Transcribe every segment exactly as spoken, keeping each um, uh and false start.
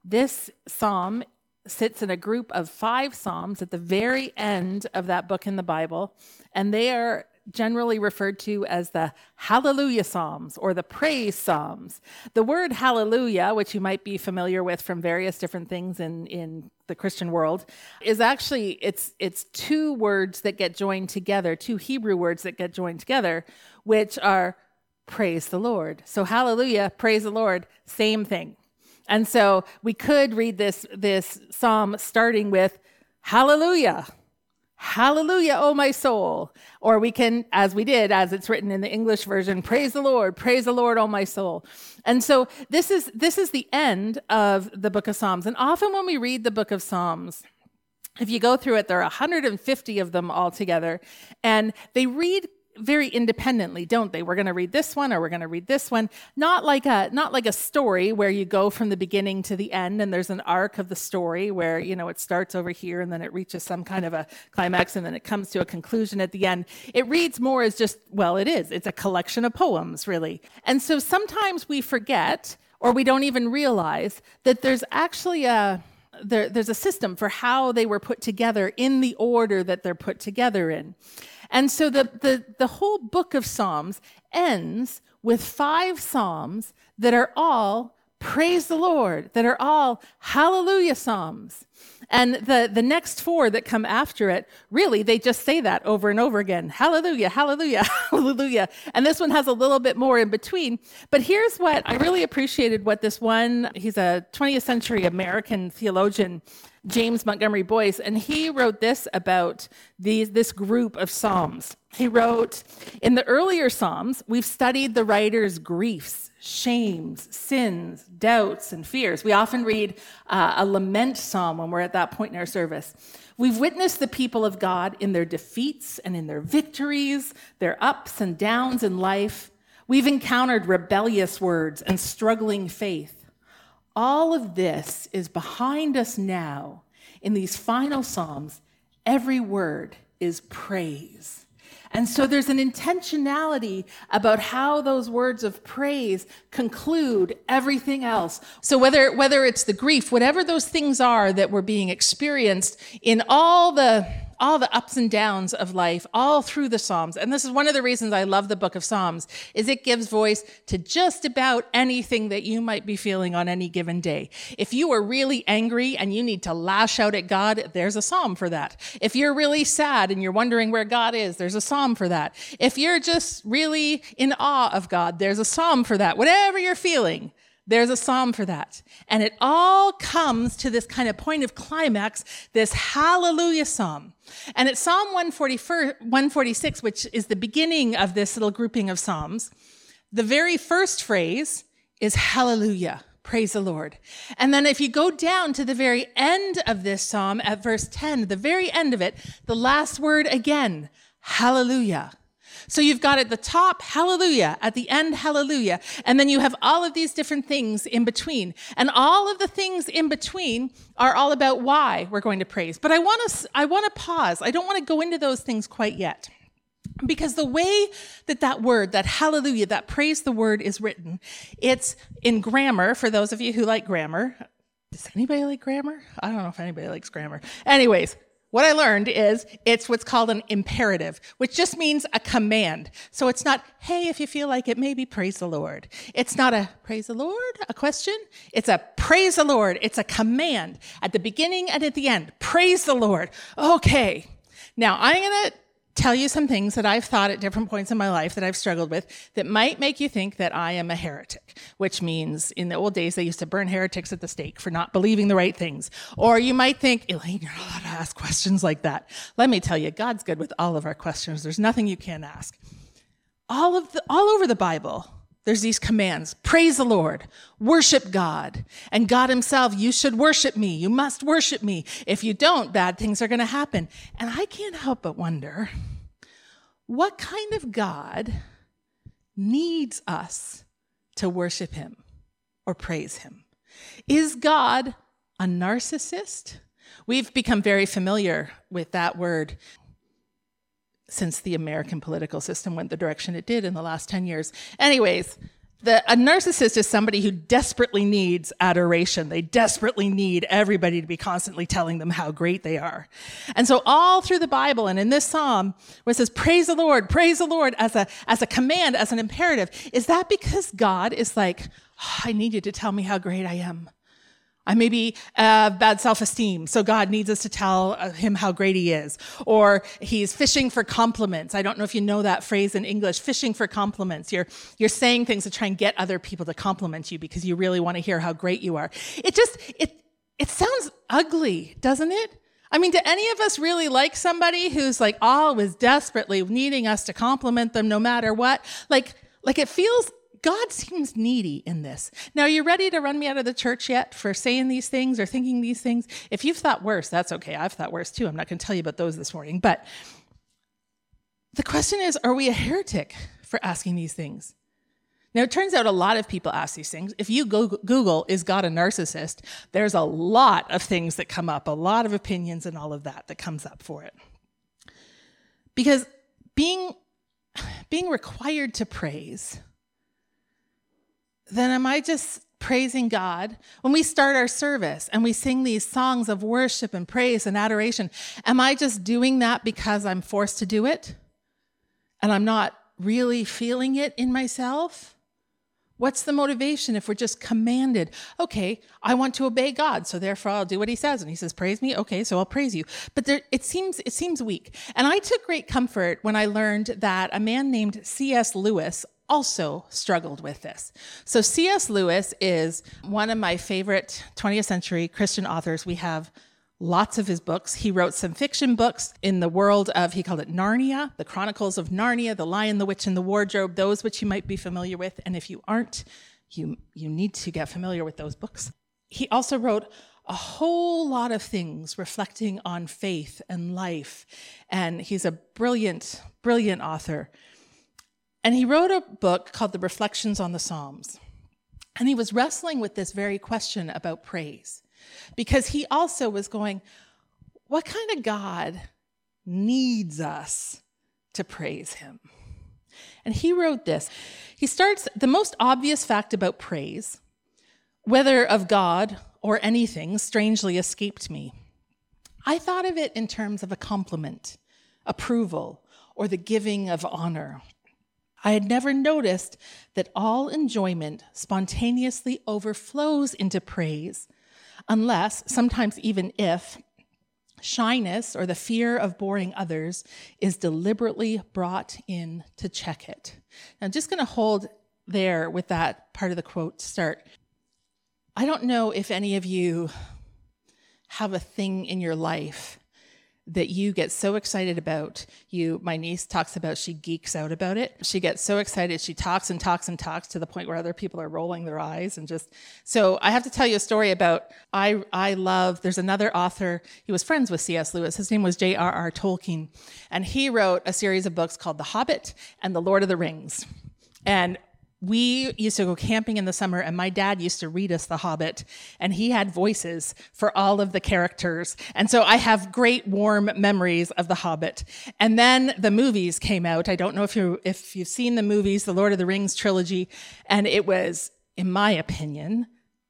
This psalm sits in a group of five psalms at the very end of that book in the Bible, and they are generally referred to as the Hallelujah Psalms or the Praise Psalms. The word hallelujah, which you might be familiar with from various different things in, in the Christian world, is actually, it's, it's two words that get joined together, two Hebrew words that get joined together, which are praise the Lord. So hallelujah, praise the Lord, same thing. And so we could read this, this psalm starting with hallelujah. Hallelujah, oh my soul. Or we can, as we did, as it's written in the English version, praise the Lord, praise the Lord, oh my soul. And so this is this is the end of the book of Psalms. And often when we read the book of Psalms, if you go through it, there are one hundred fifty of them altogether, and they read very independently, don't they? We're going to read this one or we're going to read this one. Not like a not like a story where you go from the beginning to the end and there's an arc of the story where, you know, it starts over here and then it reaches some kind of a climax and then it comes to a conclusion at the end. It reads more as just, well, it is. It's a collection of poems, really. And so sometimes we forget or we don't even realize that there's actually a there, there's a system for how they were put together in the order that they're put together in. And so the, the, the whole book of Psalms ends with five psalms that are all praise the Lord, that are all hallelujah psalms. And the, the next four that come after it, really, they just say that over and over again. Hallelujah, hallelujah, hallelujah. And this one has a little bit more in between. But here's what I really appreciated what this one, he's a twentieth century American theologian, James Montgomery Boyce, and he wrote this about these, this group of psalms. He wrote, in the earlier psalms, we've studied the writer's griefs, shames, sins, doubts, and fears. We often read uh, a lament psalm when we're at that point in our service. We've witnessed the people of God in their defeats and in their victories, their ups and downs in life. We've encountered rebellious words and struggling faith. All of this is behind us now. In these final psalms, every word is praise. And so there's an intentionality about how those words of praise conclude everything else. So whether whether it's the grief, whatever those things are that were being experienced in all the all the ups and downs of life, all through the Psalms. And this is one of the reasons I love the book of Psalms, is it gives voice to just about anything that you might be feeling on any given day. If you are really angry and you need to lash out at God, there's a psalm for that. If you're really sad and you're wondering where God is, there's a psalm for that. If you're just really in awe of God, there's a psalm for that. Whatever you're feeling, there's a psalm for that. And it all comes to this kind of point of climax, this hallelujah psalm. And it's Psalm one forty-six, which is the beginning of this little grouping of psalms. The very first phrase is hallelujah, praise the Lord. And then if you go down to the very end of this psalm at verse ten, the very end of it, the last word again, hallelujah. So you've got at the top, hallelujah, at the end, hallelujah, and then you have all of these different things in between. And all of the things in between are all about why we're going to praise. But I want to I want to pause. I don't want to go into those things quite yet. Because the way that that word, that hallelujah, that praise the word is written, it's in grammar, for those of you who like grammar. Does anybody like grammar? I don't know if anybody likes grammar. Anyways, what I learned is it's what's called an imperative, which just means a command. So it's not, hey, if you feel like it, maybe praise the Lord. It's not a praise the Lord, a question. It's a praise the Lord. It's a command at the beginning and at the end. Praise the Lord. Okay. Now I'm going to tell you some things that I've thought at different points in my life that I've struggled with that might make you think that I am a heretic, which means in the old days they used to burn heretics at the stake for not believing the right things. Or you might think, Elaine, you're not allowed to ask questions like that. Let me tell you, God's good with all of our questions. There's nothing you can't ask. All of the, all over the Bible, there's these commands. Praise the Lord. Worship God. And God himself, you should worship me. You must worship me. If you don't, bad things are going to happen. And I can't help but wonder, what kind of God needs us to worship him or praise him? Is God a narcissist? We've become very familiar with that word since the American political system went the direction it did in the last ten years. Anyways, The, a narcissist is somebody who desperately needs adoration. They desperately need everybody to be constantly telling them how great they are. And so all through the Bible and in this psalm where it says, praise the Lord, praise the Lord as a, as a command, as an imperative, is that because God is like, oh, I need you to tell me how great I am. I maybe have uh, bad self-esteem, so God needs us to tell uh, him how great he is. Or he's fishing for compliments. I don't know if you know that phrase in English, fishing for compliments. You're, you're saying things to try and get other people to compliment you because you really want to hear how great you are. It just, it, it sounds ugly, doesn't it? I mean, do any of us really like somebody who's like always desperately needing us to compliment them no matter what? Like, like it feels God seems needy in this. Now, are you ready to run me out of the church yet for saying these things or thinking these things? If you've thought worse, that's okay. I've thought worse too. I'm not going to tell you about those this morning. But the question is, are we a heretic for asking these things? Now, it turns out a lot of people ask these things. If you go Google, is God a narcissist? There's a lot of things that come up, a lot of opinions and all of that that comes up for it. Because being, being required to praise, then am I just praising God? When we start our service and we sing these songs of worship and praise and adoration, am I just doing that because I'm forced to do it? And I'm not really feeling it in myself? What's the motivation if we're just commanded? Okay, I want to obey God, so therefore I'll do what he says. And he says, praise me? Okay, so I'll praise you. But there, it seems it seems weak. And I took great comfort when I learned that a man named C S Lewis also struggled with this. So C S Lewis is one of my favorite twentieth century Christian authors. We have lots of his books. He wrote some fiction books in the world of, he called it Narnia, the Chronicles of Narnia, The Lion, the Witch, and the Wardrobe, those which you might be familiar with. And if you aren't, you, you need to get familiar with those books. He also wrote a whole lot of things reflecting on faith and life. And he's a brilliant, brilliant author. And he wrote a book called The Reflections on the Psalms. And he was wrestling with this very question about praise. Because he also was going, what kind of God needs us to praise him? And he wrote this. He starts, the most obvious fact about praise, whether of God or anything, strangely escaped me. I thought of it in terms of a compliment, approval, or the giving of honor. I had never noticed that all enjoyment spontaneously overflows into praise, unless, sometimes even if, shyness or the fear of boring others is deliberately brought in to check it. Now, I'm just going to hold there with that part of the quote to start. I don't know if any of you have a thing in your life that you get so excited about. You, my niece talks about, she geeks out about it. She gets so excited, she talks and talks and talks to the point where other people are rolling their eyes and just, so I have to tell you a story about, I, I love, there's another author, he was friends with C S Lewis, his name was J R R Tolkien, and he wrote a series of books called The Hobbit and The Lord of the Rings. And we used to go camping in the summer, and my dad used to read us The Hobbit, and he had voices for all of the characters. And so I have great warm memories of The Hobbit. And then the movies came out. I don't know if you if you've seen the movies, the Lord of the Rings trilogy, and it was, in my opinion,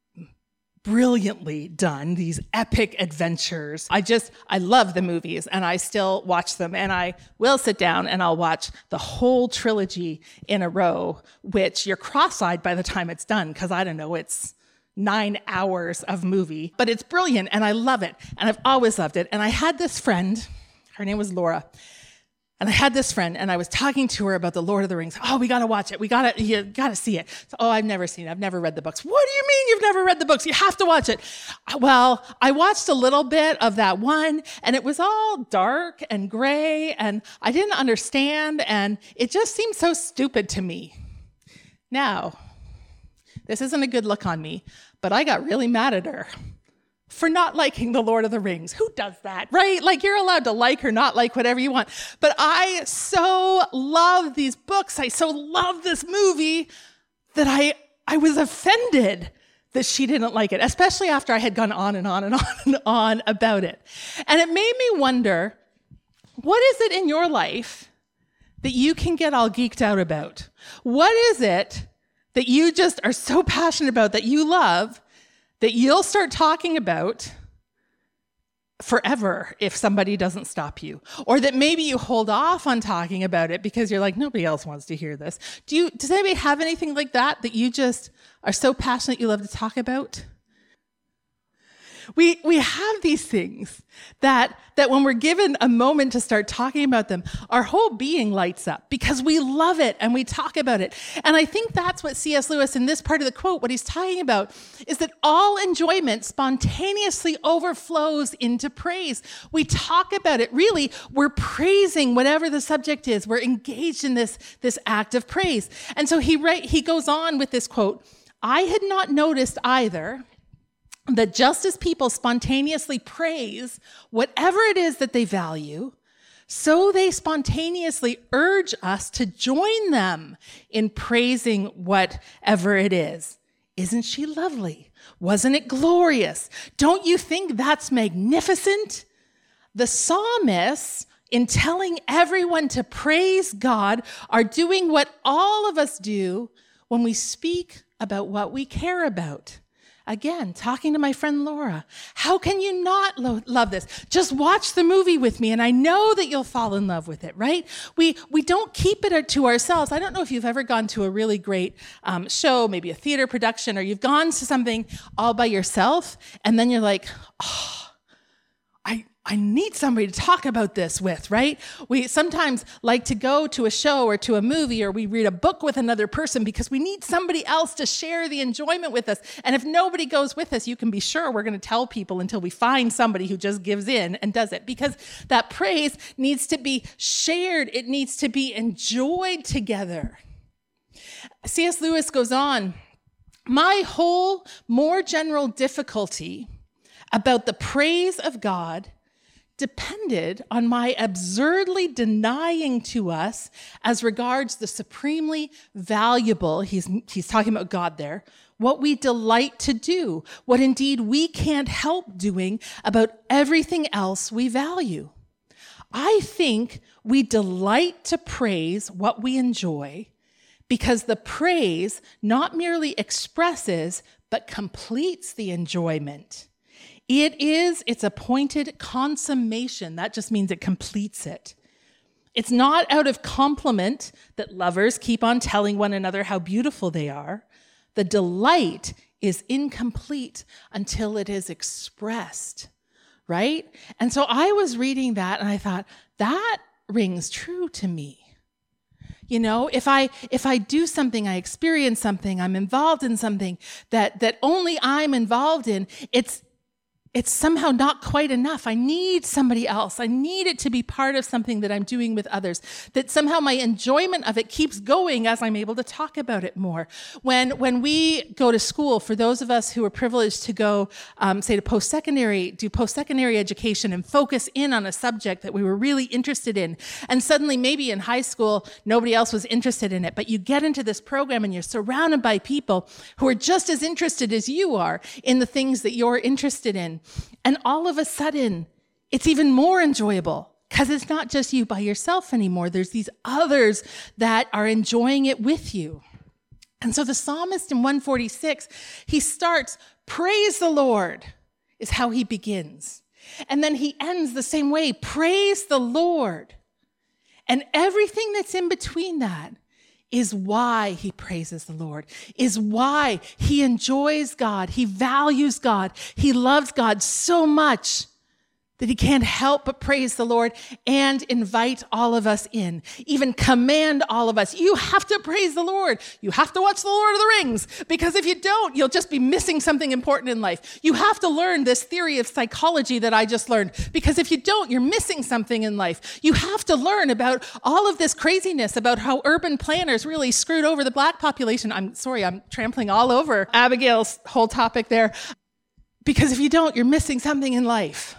brilliantly done, these epic adventures. I just, I love the movies, and I still watch them, and I will sit down and I'll watch the whole trilogy in a row, which you're cross-eyed by the time it's done, because I don't know, it's nine hours of movie, but it's brilliant, and I love it, and I've always loved it. And I had this friend, her name was Laura, and I had this friend, and I was talking to her about the Lord of the Rings. Oh, we got to watch it. We got to, you got to see it. So, oh, I've never seen it. I've never read the books. What do you mean you've never read the books? You have to watch it. Well, I watched a little bit of that one, and it was all dark and gray, and I didn't understand, and it just seemed so stupid to me. Now, this isn't a good look on me, but I got really mad at her for not liking the Lord of the Rings. Who does that, right? Like, you're allowed to like or not like whatever you want. But I so love these books. I so love this movie that I I was offended that she didn't like it, especially after I had gone on and on and on and on about it. And it made me wonder, what is it in your life that you can get all geeked out about? What is it that you just are so passionate about, that you love, that you'll start talking about forever if somebody doesn't stop you? Or that maybe you hold off on talking about it because you're like, nobody else wants to hear this. Do you, does anybody have anything like that, that you just are so passionate you love to talk about? We we have these things that, that when we're given a moment to start talking about them, our whole being lights up because we love it and we talk about it. And I think that's what C S Lewis in this part of the quote, what he's talking about, is that all enjoyment spontaneously overflows into praise. We talk about it. Really, we're praising whatever the subject is. We're engaged in this, this act of praise. And so he write, he goes on with this quote, "I had not noticed either that just as people spontaneously praise whatever it is that they value, so they spontaneously urge us to join them in praising whatever it is. Isn't she lovely? Wasn't it glorious? Don't you think that's magnificent?" The psalmists, in telling everyone to praise God, are doing what all of us do when we speak about what we care about. Again, talking to my friend Laura, how can you not lo- love this? Just watch the movie with me and I know that you'll fall in love with it, right? We we don't keep it to ourselves. I don't know if you've ever gone to a really great um, show, maybe a theater production, or you've gone to something all by yourself and then you're like, oh, I I need somebody to talk about this with, right? We sometimes like to go to a show or to a movie or we read a book with another person because we need somebody else to share the enjoyment with us. And if nobody goes with us, you can be sure we're going to tell people until we find somebody who just gives in and does it, because that praise needs to be shared. It needs to be enjoyed together. C S Lewis goes on, "My whole more general difficulty about the praise of God depended on my absurdly denying to us, as regards the supremely valuable," he's, he's talking about God there, "what we delight to do, what indeed we can't help doing about everything else we value. I think we delight to praise what we enjoy because the praise not merely expresses, but completes the enjoyment. It is its appointed consummation." That just means it completes it. "It's not out of compliment that lovers keep on telling one another how beautiful they are. The delight is incomplete until it is expressed," right? And so I was reading that and I thought, that rings true to me. You know, if I if I do something, I experience something, I'm involved in something that, that only I'm involved in, it's It's somehow not quite enough. I need somebody else. I need it to be part of something that I'm doing with others, that somehow my enjoyment of it keeps going as I'm able to talk about it more. When when we go to school, for those of us who are privileged to go, um, say, to post-secondary, do post-secondary education and focus in on a subject that we were really interested in, and suddenly maybe in high school, nobody else was interested in it, but you get into this program and you're surrounded by people who are just as interested as you are in the things that you're interested in. And all of a sudden, it's even more enjoyable because it's not just you by yourself anymore. There's these others that are enjoying it with you. And so the psalmist in one forty-six, he starts, "Praise the Lord," is how he begins. And then he ends the same way, "Praise the Lord." And everything that's in between that is why he praises the Lord, is why he enjoys God, he values God, he loves God so much that he can't help but praise the Lord and invite all of us in, even command all of us. You have to praise the Lord. You have to watch The Lord of the Rings, because if you don't, you'll just be missing something important in life. You have to learn this theory of psychology that I just learned, because if you don't, you're missing something in life. You have to learn about all of this craziness about how urban planners really screwed over the Black population. I'm sorry, I'm trampling all over Abigail's whole topic there. Because if you don't, you're missing something in life.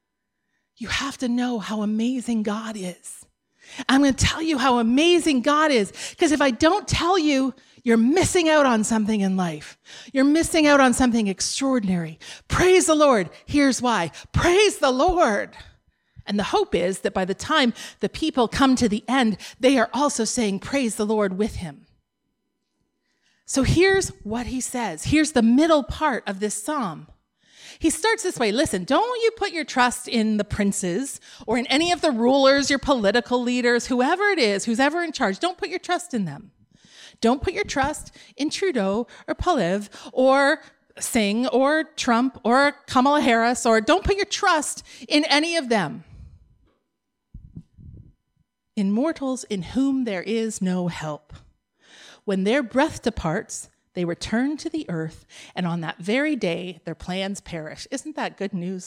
You have to know how amazing God is. I'm going to tell you how amazing God is, because if I don't tell you, you're missing out on something in life. You're missing out on something extraordinary. Praise the Lord. Here's why. Praise the Lord. And the hope is that by the time the people come to the end, they are also saying, praise the Lord with him. So here's what he says. Here's the middle part of this psalm. He starts this way. Listen, don't you put your trust in the princes or in any of the rulers, your political leaders, whoever it is, who's ever in charge. Don't put your trust in them. Don't put your trust in Trudeau or Poilievre or Singh or Trump or Kamala Harris, or don't put your trust in any of them. In mortals in whom there is no help. When their breath departs, they return to the earth, and on that very day, their plans perish. Isn't that good news?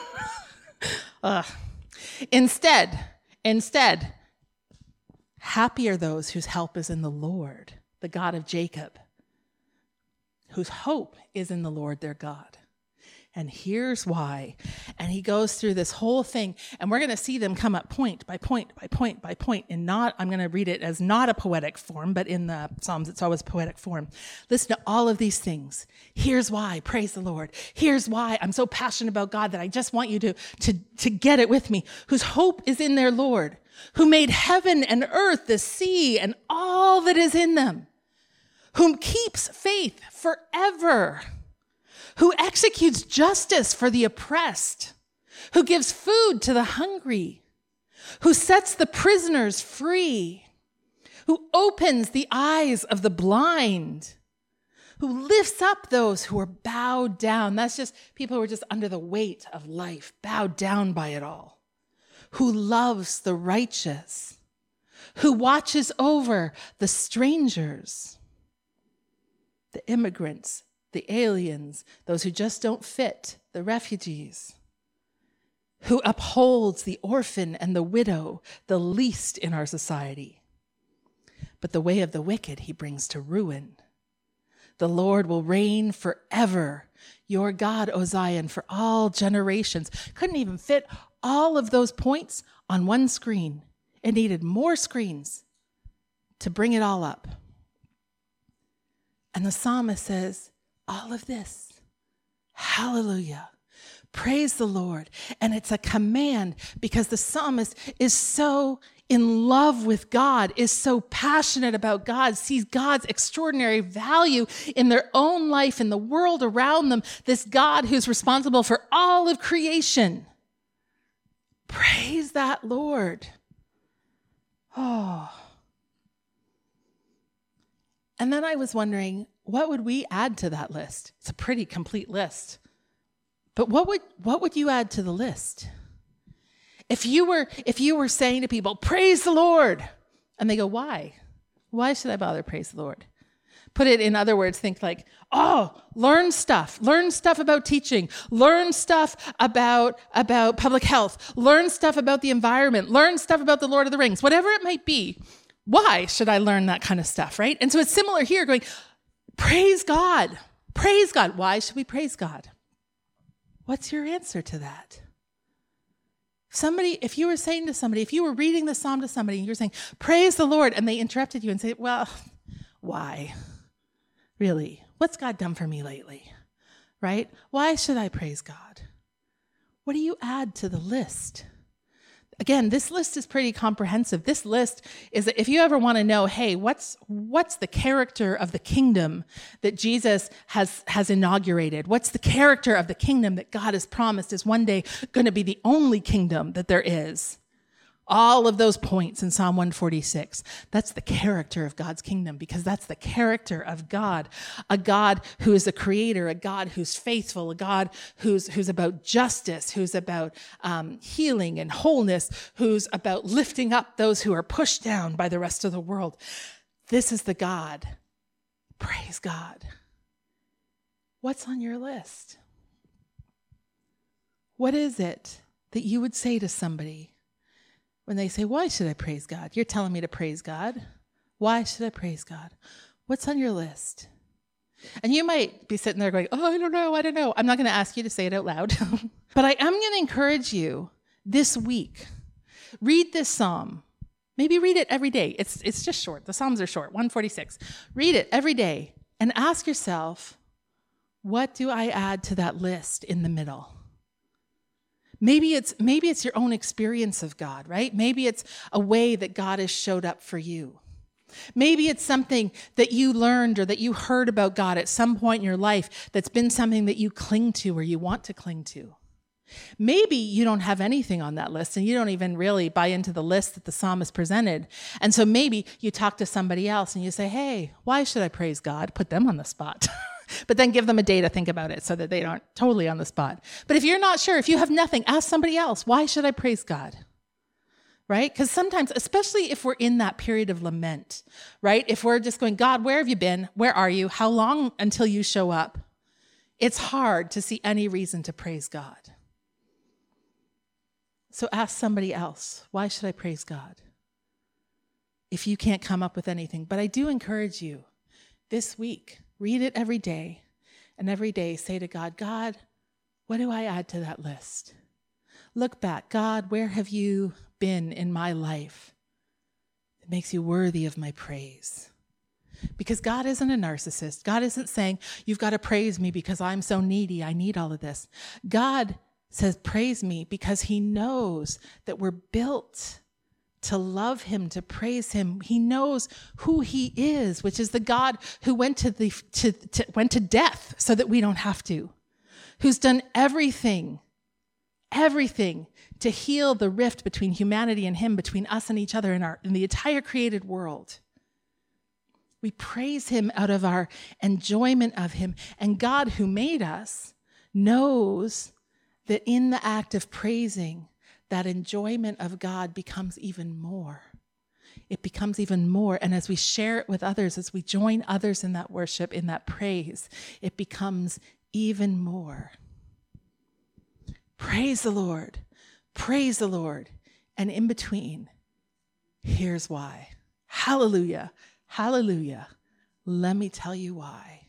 uh, instead, instead, happy are those whose help is in the Lord, the God of Jacob, whose hope is in the Lord their God. And here's why. And he goes through this whole thing, and we're going to see them come up point by point by point by point. And not, I'm going to read it as not a poetic form, but in the Psalms, it's always poetic form. Listen to all of these things. Here's why. Praise the Lord. Here's why I'm so passionate about God that I just want you to, to, to get it with me. Whose hope is in their Lord, who made heaven and earth, the sea, and all that is in them, whom keeps faith forever, who executes justice for the oppressed, who gives food to the hungry, who sets the prisoners free, who opens the eyes of the blind, who lifts up those who are bowed down. That's just people who are just under the weight of life, bowed down by it all, who loves the righteous, who watches over the strangers, the immigrants, the aliens, those who just don't fit, the refugees, who upholds the orphan and the widow, the least in our society. But the way of the wicked he brings to ruin. The Lord will reign forever, your God, O Zion, for all generations. Couldn't even fit all of those points on one screen. It needed more screens to bring it all up. And the psalmist says, all of this, hallelujah, praise the Lord. And it's a command because the psalmist is so in love with God, is so passionate about God, sees God's extraordinary value in their own life, in the world around them, this God who's responsible for all of creation. Praise that Lord. Oh. And then I was wondering, what would we add to that list? It's a pretty complete list. But what would what would you add to the list? If you were if you were saying to people, praise the Lord, and they go, why? Why should I bother praise the Lord? Put it in other words, think like, oh, learn stuff. Learn stuff about teaching. Learn stuff about, about public health. Learn stuff about the environment. Learn stuff about the Lord of the Rings. Whatever it might be. Why should I learn that kind of stuff, right? And so it's similar here, going, praise God. Praise God. Why should we praise God? What's your answer to that? Somebody, if you were saying to somebody, if you were reading the psalm to somebody and you were saying, praise the Lord, and they interrupted you and say, well, why? Really? What's God done for me lately? Right? Why should I praise God? What do you add to the list? Again, this list is pretty comprehensive. This list is that if you ever want to know, hey, what's what's the character of the kingdom that Jesus has, has inaugurated? What's the character of the kingdom that God has promised is one day going to be the only kingdom that there is? All of those points in Psalm one forty-six, that's the character of God's kingdom, because that's the character of God, a God who is a creator, a God who's faithful, a God who's who's about justice, who's about um, healing and wholeness, who's about lifting up those who are pushed down by the rest of the world. This is the God. Praise God. What's on your list? What is it that you would say to somebody when they say, why should I praise God? You're telling me to praise God. Why should I praise God? What's on your list? And you might be sitting there going, oh, I don't know, I don't know. I'm not going to ask you to say it out loud. But I am going to encourage you this week, read this psalm. Maybe read it every day. It's, it's just short. The Psalms are short, one forty-six. Read it every day and ask yourself, what do I add to that list in the middle? Maybe it's maybe it's your own experience of God, right? Maybe it's a way that God has showed up for you. Maybe it's something that you learned or that you heard about God at some point in your life that's been something that you cling to or you want to cling to. Maybe you don't have anything on that list and you don't even really buy into the list that the psalmist presented. And so maybe you talk to somebody else and you say, hey, why should I praise God? Put them on the spot. But then give them a day to think about it so that they aren't totally on the spot. But if you're not sure, if you have nothing, ask somebody else, why should I praise God? Right? Because sometimes, especially if we're in that period of lament, right? If we're just going, God, where have you been? Where are you? How long until you show up? It's hard to see any reason to praise God. So ask somebody else, why should I praise God? If you can't come up with anything. But I do encourage you this week, read it every day, and every day say to God, God, what do I add to that list? Look back, God, where have you been in my life that makes you worthy of my praise? Because God isn't a narcissist. God isn't saying, you've got to praise me because I'm so needy. I need all of this. God says, praise me because he knows that we're built to love him, to praise him. He knows who he is, which is the God who went to the to, to went to death so that we don't have to, who's done everything, everything to heal the rift between humanity and him, between us and each other in our in the entire created world. We praise him out of our enjoyment of him. And God, who made us, knows that in the act of praising, that enjoyment of God becomes even more. It becomes even more. And as we share it with others, as we join others in that worship, in that praise, it becomes even more. Praise the Lord. Praise the Lord. And in between, here's why. Hallelujah. Hallelujah. Let me tell you why.